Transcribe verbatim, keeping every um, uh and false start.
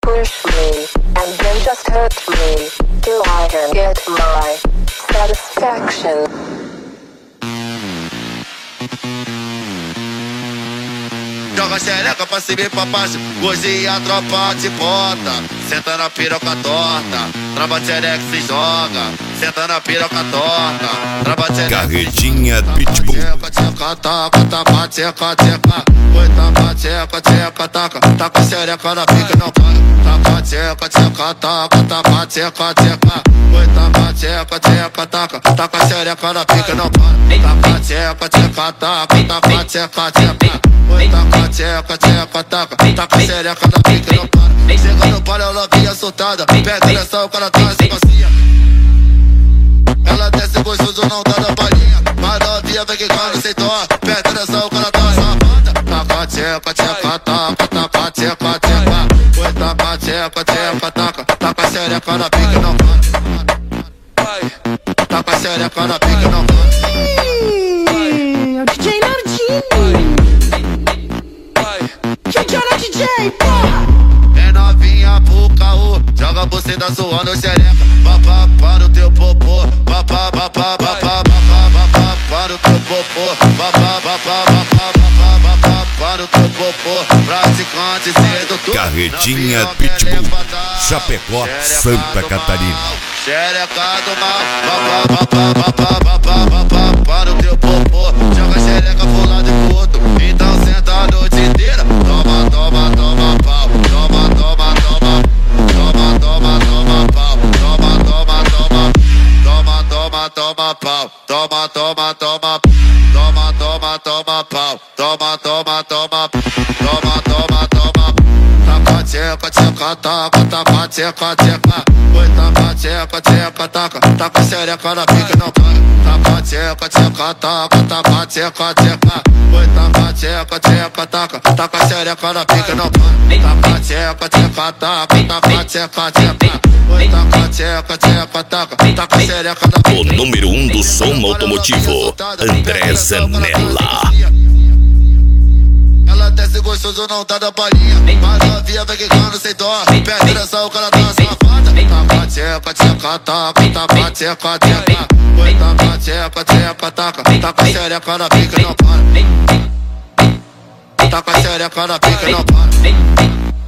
push me, and then just hurt me, till I can get my satisfaction. Joga xereca pra cima e pra baixo, hoje a tropa te bota. Senta na piroca torta, trava xereca se joga. Senta na piroca torta, trava xereca. Carretinha Pitbull. Tcheca, tcheca, taca, taca, tcheca, tcheca. Oi, taca, tcheca, tcheca, taca. Taca xereca na pica, não para. Taca, tcheca, tcheca, taca, taca, tcheca, tcheca. Oi, taca, tcheca, tcheca, taca. Taca xereca na pica, não para. Taca, tcheca, tcheca, taca, taca, tcheca, tcheca. Oi, taca, tcheca, tcheca, taca. Taca xereca na pica, não para. Chega no par, ela vinha soltada. Pega nessa, o cara traz a bacia. Ela desce gostoso, não dá na palhinha. Mas novinha vem quicando sem dó. Pega nessa, o cara traz a banda. Taca, tcheca, tcheca, taca. Taca, tcheca, tcheca. Oi, taca, tcheca, tcheca, taca. Taca xereca na pica, não para. Taca xereca na pica, não para. É o D J Nardini. D J na D J, porra! É novinha pro caô, joga você da zoando xereca. Papá para o teu popô, papá, papá, papá, papá, papá para o teu popô, papá, papá, papá, papá, papá para o teu popô. Praticante sedutor. Carretinha Pitbull, Chapecó, Santa Catarina. Xereca do mal, papá, papá, papá, papá, papá para o teu popô. Joga xereca pro lado e pro outro, então senta a noite inteira. Toma, toma, toma pau, toma, toma, toma. Toma, toma, toma pau, toma, toma, toma. Toma, toma, toma pau, toma, toma, toma. Toma, toma, toma pau, toma, toma, toma. Toma, toma, toma. Taca, tcheca, tcheca, taca, taca, tcheca, tcheca. Oi, taca, tcheca, tcheca, taca. Taca xereca na pica, não para. Taca, tcheca, tcheca, taca, taca, tcheca, tcheca. Oi, taca, tcheca, tcheca, taca. Taca xereca na pica, não para. Taca, tcheca, tcheca, taca, taca, tcheca, tcheca. Oi, taca, tcheca, tcheca, taca. Taca xereca na pica. O número um do som automotivo, André Zanella. Ela desce gostoso, não tá da palhinha. Mas novinha vem quicando sem dó. Pega nessa, o cara tá safada. Taca, tcheca, tcheca, taca. Taca, tcheca, tcheca. Oi, taca, tcheca, tcheca, taca. Taca xereca na pica, não para. Taca xereca na pica, não para.